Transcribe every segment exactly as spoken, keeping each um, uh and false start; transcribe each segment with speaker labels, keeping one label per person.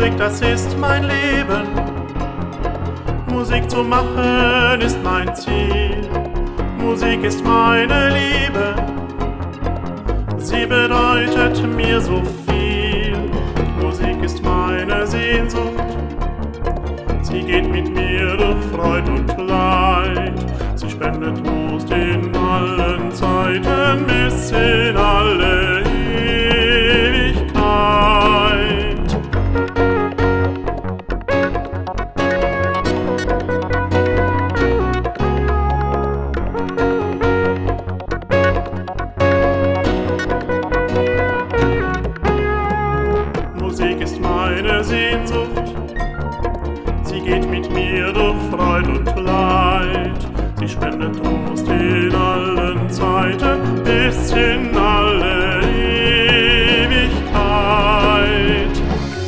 Speaker 1: Musik, das ist mein Leben. Musik zu machen ist mein Ziel. Musik ist meine Liebe. Sie bedeutet mir so viel. Musik ist meine Sehnsucht. Sie geht mit mir durch Freud und Leid. Sie spendet Trost in allen Zeiten bis in alle Ewigkeit. Musik ist meine Sehnsucht. Sie geht mit mir durch Freud und Leid. Sie spendet Trost in allen Zeiten bis in alle Ewigkeit.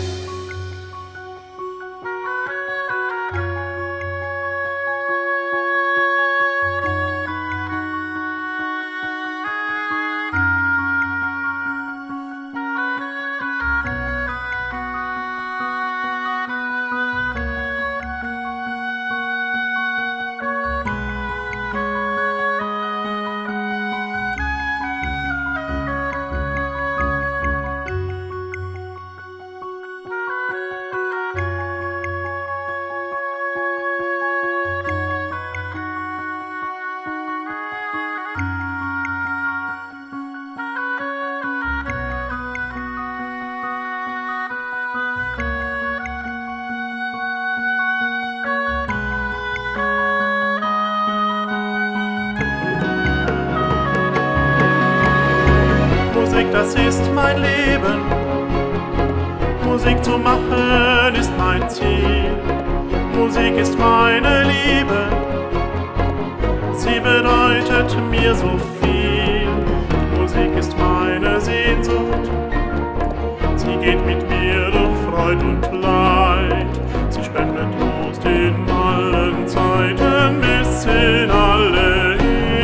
Speaker 1: Musik, das ist mein Leben. Musik zu machen ist mein Ziel. Musik ist meine Liebe. Sie bedeutet mir so viel. Musik ist meine Sehnsucht. Sie geht mit mir durch Freud und Leid. Sie spendet Trost in allen Zeiten bis in alle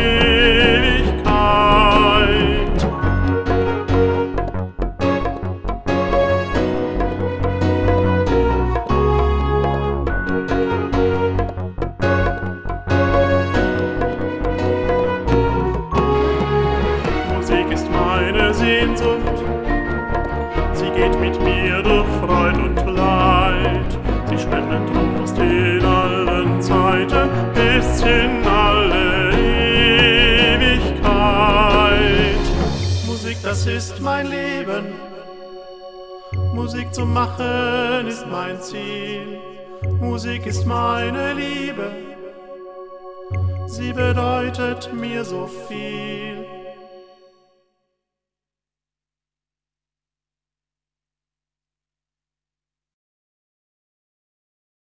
Speaker 1: Ewigkeit. Musik ist meine Sehnsucht. Sie geht mit mir durch Freud und Leid. Sie spendet Trost in allen Zeiten bis in alle Ewigkeit. Musik, das ist mein Leben. Musik zu machen ist mein Ziel. Musik ist meine Liebe. Sie bedeutet mir so viel.